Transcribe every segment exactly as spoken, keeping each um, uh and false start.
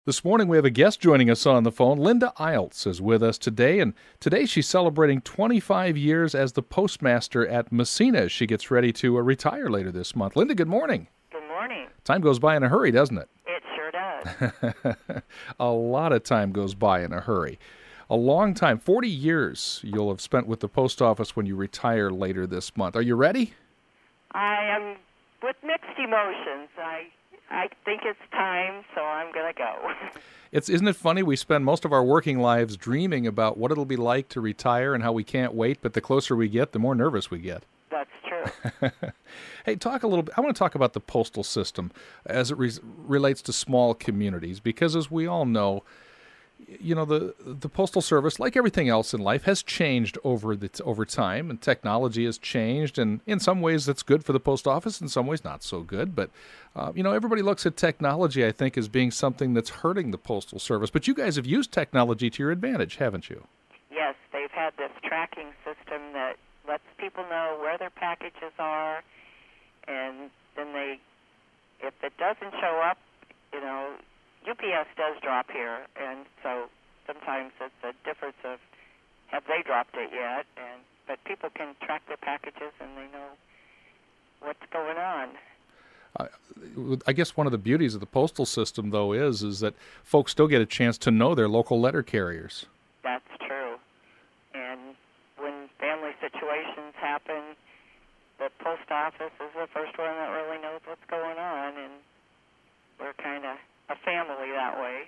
This morning we have a guest joining us on the phone. Linda Iltz is with us today, and today she's celebrating twenty-five years as the postmaster at Massena as she gets ready to uh, retire later this month. Linda, good morning. Good morning. Time goes by in a hurry, doesn't it? It sure does. A lot of time goes by in a hurry. A long time, forty years you'll have spent with the post office when you retire later this month. Are you ready? I am with mixed emotions. I I think it's time, so I'm going to go. It's isn't it funny? We spend most of our working lives dreaming about what it'll be like to retire and how we can't wait, but the closer we get, the more nervous we get. That's true. Hey, talk a little bit. I want to talk about the postal system as it re- relates to small communities, because as we all know, you know, the the postal service, like everything else in life, has changed over the over time, and technology has changed, and in some ways that's good for the post office, in some ways not so good. But uh, you know, everybody looks at technology, I think, as being something that's hurting the postal service. But you guys have used technology to your advantage, haven't you? Yes, they've had this tracking system that lets people know where their packages are, and then they, if it doesn't show up, you know, U P S does drop here, and so sometimes it's a difference of have they dropped it yet, and but people can track their packages and they know what's going on. Uh, I guess one of the beauties of the postal system, though, is is that folks still get a chance to know their local letter carriers. That's true. And when family situations happen, the post office is the first one that really knows what's going on, and we're kind of a family that way.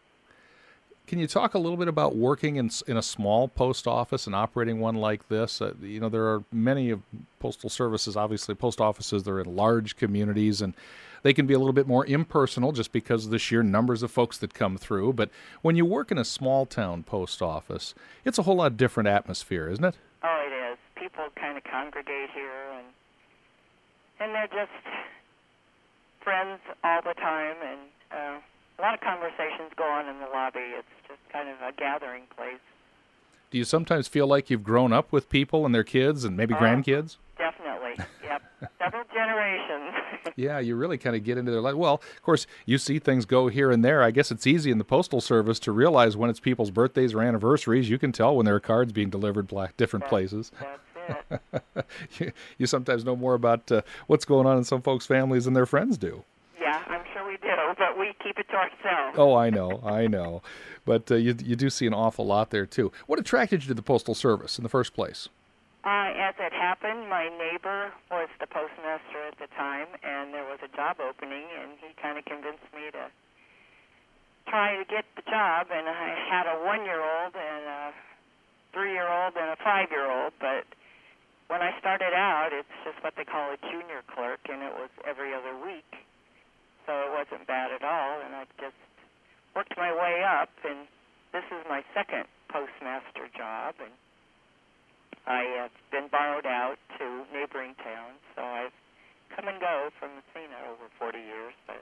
Can you talk a little bit about working in in a small post office and operating one like this? Uh, you know, there are many of postal services, obviously post offices, they're in large communities, and they can be a little bit more impersonal just because of the sheer numbers of folks that come through. But when you work in a small town post office, it's a whole lot different atmosphere, isn't it? Oh, it is. People kind of congregate here, and and they're just friends all the time, and uh, a lot of conversations go on in the lobby. It's just kind of a gathering place. Do you sometimes feel like you've grown up with people and their kids and maybe Oh, grandkids? Definitely. Yep. Several generations. Yeah, you really kind of get into their life. Well, of course, you see things go here and there. I guess it's easy in the Postal Service to realize when it's people's birthdays or anniversaries. You can tell when there are cards being delivered black different That's, places. That's it. you, you sometimes know more about uh, what's going on in some folks' families than their friends do. Yeah, I'm sure we do, but we keep it to ourselves. Oh, I know, I know. But uh, you you do see an awful lot there, too. What attracted you to the Postal Service in the first place? Uh, as it happened, my neighbor was the postmaster at the time, and there was a job opening, and he kind of convinced me to try to get the job. And I had a one-year-old and a three-year-old and a five-year-old, but when I started out, it's just what they call a junior clerk, and it was every other week. So it wasn't bad at all, and I just worked my way up, and this is my second postmaster job, and I have been borrowed out to neighboring towns, so I've come and go from Massena over forty years. But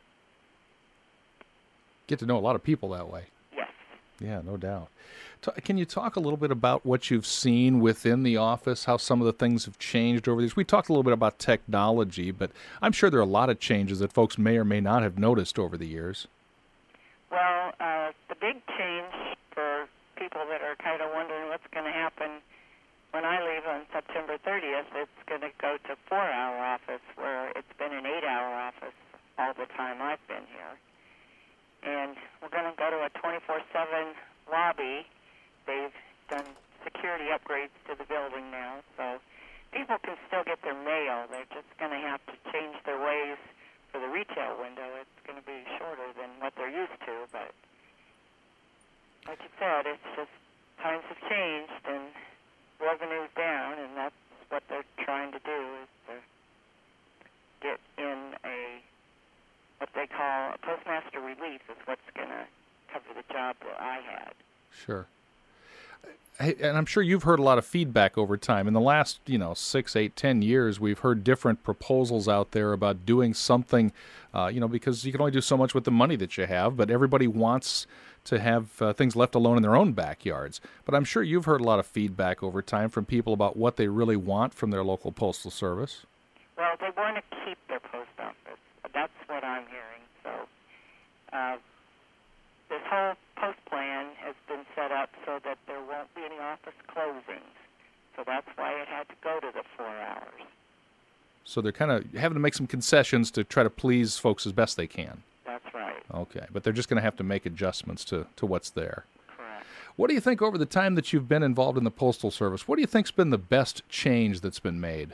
Get to know a lot of people that way. yes. Yeah, no doubt. Ta- Can you talk a little bit about what you've seen within the office, how some of the things have changed over these? We talked a little bit about technology, but I'm sure there are a lot of changes that folks may or may not have noticed over the years. Well, uh, the big change for people that are kind of wondering what's going to happen when I leave on September thirtieth, it's going to go to four-hour office, where it's been an eight-hour office all the time I've been here. And we're going to go to a twenty-four seven lobby. They've done security upgrades to the building now, so people can still get their mail. They're just going to have to change their ways for the retail window. It's going to be shorter than what they're used to, but like you said, it's just times have changed, and revenue's down, and that's what they're trying to do, is to get in a, what they call a postmaster relief is what's going to cover the job that I had. Sure. Hey, and I'm sure you've heard a lot of feedback over time. In the last, you know, six, eight, ten years, we've heard different proposals out there about doing something, uh, you know, because you can only do so much with the money that you have, but everybody wants to have uh, things left alone in their own backyards. But I'm sure you've heard a lot of feedback over time from people about what they really want from their local postal service. Well, they want to keep their post office. That's what I'm hearing. So uh, whole post plan has been set up so that there won't be any office closings. So that's why it had to go to the four hours. So they're kind of having to make some concessions to try to please folks as best they can. That's right. Okay, but they're just going to have to make adjustments to, to what's there. Correct. What do you think over the time that you've been involved in the Postal Service? What do you think's been the best change that's been made?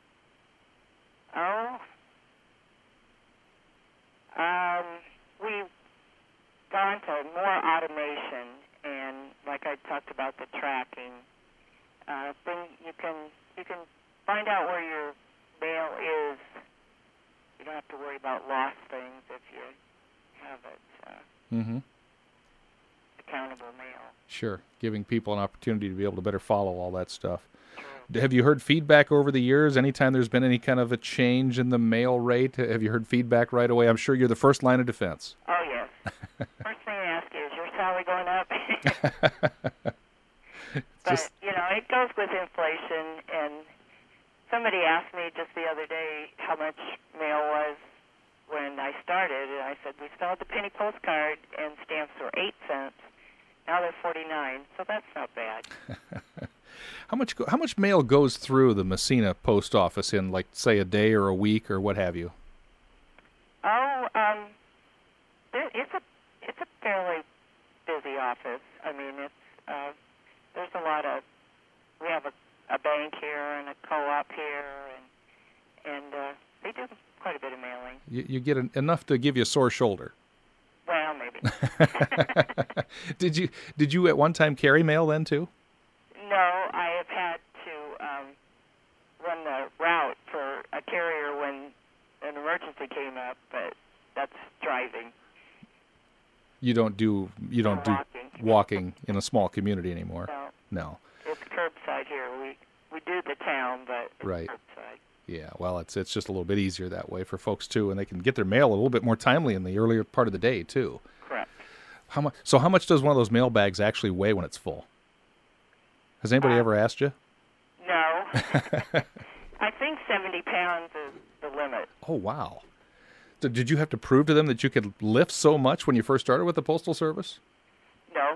Oh, um, we've gone to more automation, and like I talked about the tracking, uh, then you can you can find out where your mail is. You don't have to worry about lost things if you have it uh, Mm-hmm. accountable mail. Sure, giving people an opportunity to be able to better follow all that stuff. True. Have you heard feedback over the years? Anytime there's been any kind of a change in the mail rate, have you heard feedback right away? I'm sure you're the first line of defense. Oh, yes. First thing I ask you, is your salary going up? But, Just, you know, it goes with inflation, and somebody asked me just the other day how much mail was when I started, and I said, we still had the penny postcard, and stamps were eight cents. Now they're forty-nine, so that's not bad. how much go, how much mail goes through the Massena post office in, like, say, a day or a week or what have you? Oh, um, there, it's a it's a fairly busy office. I mean, it's uh, there's a lot of we have a, a bank here and a co-op here, and and uh, they do quite a bit of mailing. You, you get an, enough to give you a sore shoulder. Well, maybe. did you did you at one time carry mail then too? No, I have had to um, run the route for a carrier when an emergency came up, but that's driving. You don't do you don't Or do walking. walking in a small community anymore. No, No. it's curbside here. We we do the town, but it's Right. curbside. Yeah, well, it's it's just a little bit easier that way for folks too, and they can get their mail a little bit more timely in the earlier part of the day too. Correct. How much? So, how much does one of those mail bags actually weigh when it's full? Has anybody Uh, ever asked you? No. I think seventy pounds is the limit. Oh, wow! So did you have to prove to them that you could lift so much when you first started with the Postal Service? No.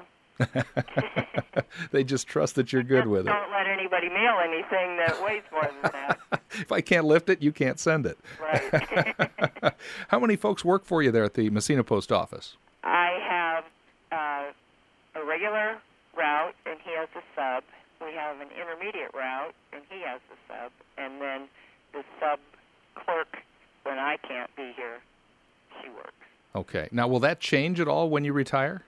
They just trust that you're good Just with it. don't let anybody mail anything that weighs more than that. If I can't lift it, you can't send it. Right. How many folks work for you there at the Massena Post Office? I have uh, a regular route, and he has a sub. We have an intermediate route, and he has the sub. And then the sub clerk, when I can't be here, she works. Okay. Now, will that change at all when you retire?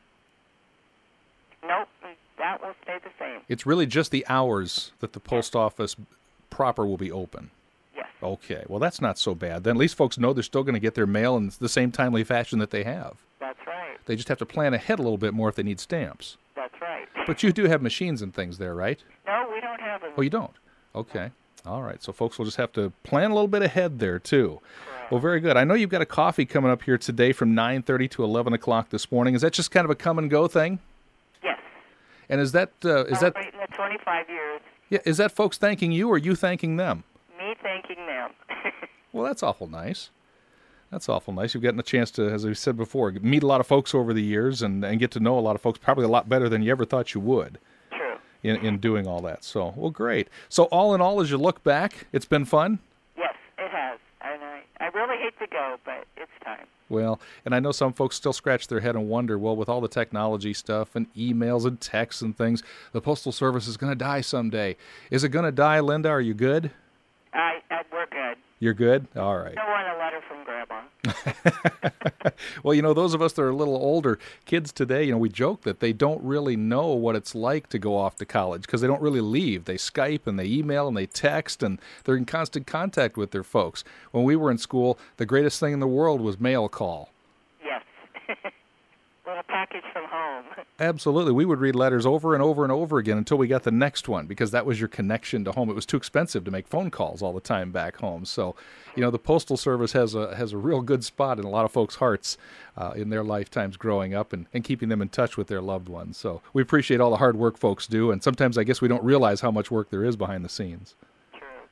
Nope, that will stay the same. It's really just the hours that the post office proper will be open. Yes. Okay. Well, that's not so bad. Then at least folks know they're still going to get their mail in the same timely fashion that they have. That's right. They just have to plan ahead a little bit more if they need stamps. That's right. But you do have machines and things there, right? No, we don't have them. Oh, you don't? Okay. All right. So folks will just have to plan a little bit ahead there, too. Correct. Well, very good. I know you've got a coffee coming up here today from nine thirty to eleven o'clock this morning. Is that just kind of a come-and-go thing? Yes. And is that uh, is that Celebrating the twenty-five years, yeah, is that folks thanking you or you thanking them? me thanking them. Well, that's awful nice. That's awful nice. You've gotten a chance to, as I said before, meet a lot of folks over the years and, and get to know a lot of folks, probably a lot better than you ever thought you would True. in, in doing all that. So, well, great. So all in all, as you look back, it's been fun? Yes, it has. And I, I really hate to go, but it's time. Well, and I know some folks still scratch their head and wonder, well, with all the technology stuff and emails and texts and things, the Postal Service is going to die someday. Is it going to die, Linda? Are you good? I, I we're good. You're good? All right. Don't want a letter from Grandma. Well, you know, those of us that are a little older, kids today, you know, we joke that they don't really know what it's like to go off to college because they don't really leave. They Skype and they email and they text and they're in constant contact with their folks. When we were in school, the greatest thing in the world was mail call. Yes. Little package from home. Absolutely. We would read letters over and over and over again until we got the next one because that was your connection to home. It was too expensive to make phone calls all the time back home. So, you know, the Postal Service has a has a real good spot in a lot of folks' hearts uh, in their lifetimes growing up and, and keeping them in touch with their loved ones. So we appreciate all the hard work folks do. And sometimes I guess we don't realize how much work there is behind the scenes. True.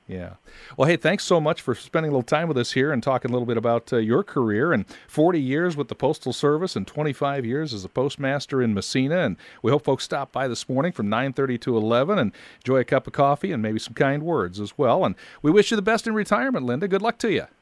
Yeah. Well, hey, thanks so much for spending a little time with us here and talking a little bit about uh, your career and forty years with the Postal Service and twenty-five years as a postmaster in Massena. And we hope folks stop by this morning from nine thirty to eleven and enjoy a cup of coffee and maybe some kind words as well. And we wish you the best in retirement, Linda. Good luck to you.